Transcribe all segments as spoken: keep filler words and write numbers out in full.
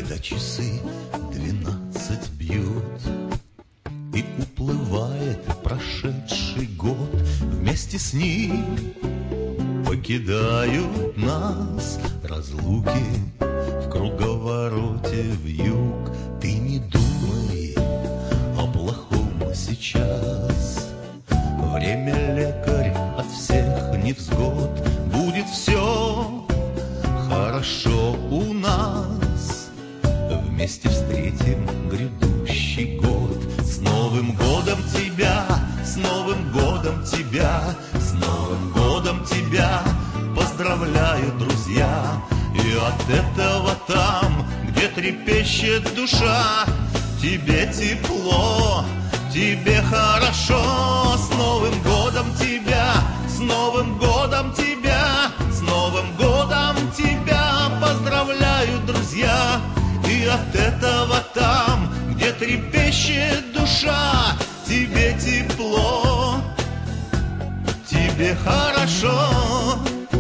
Когда часы двенадцать бьют и уплывает прошедший год, вместе с ним покидают нас разлуки в круговороте вьюг. Ты не думай о плохом сейчас, время лекарь от всех невзгод. Будет все хорошо у нас, вместе встретим грядущий год. С Новым годом тебя, с Новым годом тебя, с Новым годом тебя поздравляют друзья. И от этого там, где трепещет душа, тебе тепло, тебе хорошо. С Новым годом тебя, с Новым годом тебя, с Новым годом тебя поздравляют друзья. И от этого там, где трепещет душа, тебе тепло, тебе хорошо.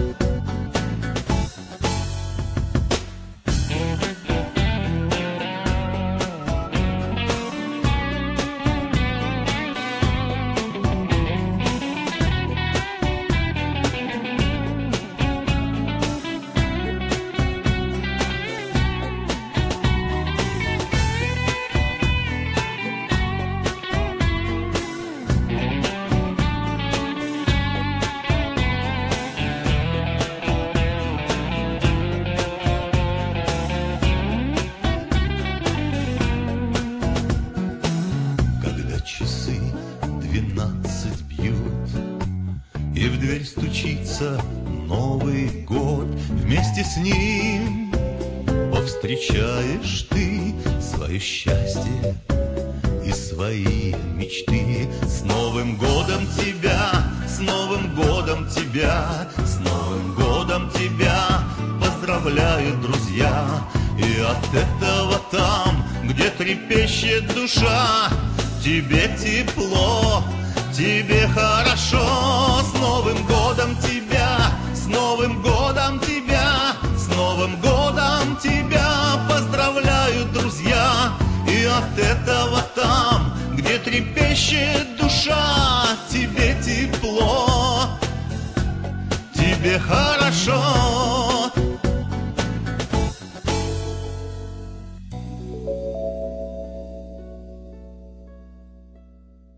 Часы двенадцать бьют, и в дверь стучится Новый год. Вместе с ним повстречаешь ты свое счастье и свои мечты. С Новым годом тебя, с Новым годом тебя, с Новым годом тебя поздравляют друзья. И от этого там, где трепещет душа, тебе тепло, тебе хорошо. С Новым годом тебя, с Новым годом тебя, с Новым годом тебя поздравляют друзья. И от этого там, где трепещет душа, тебе тепло, тебе хорошо.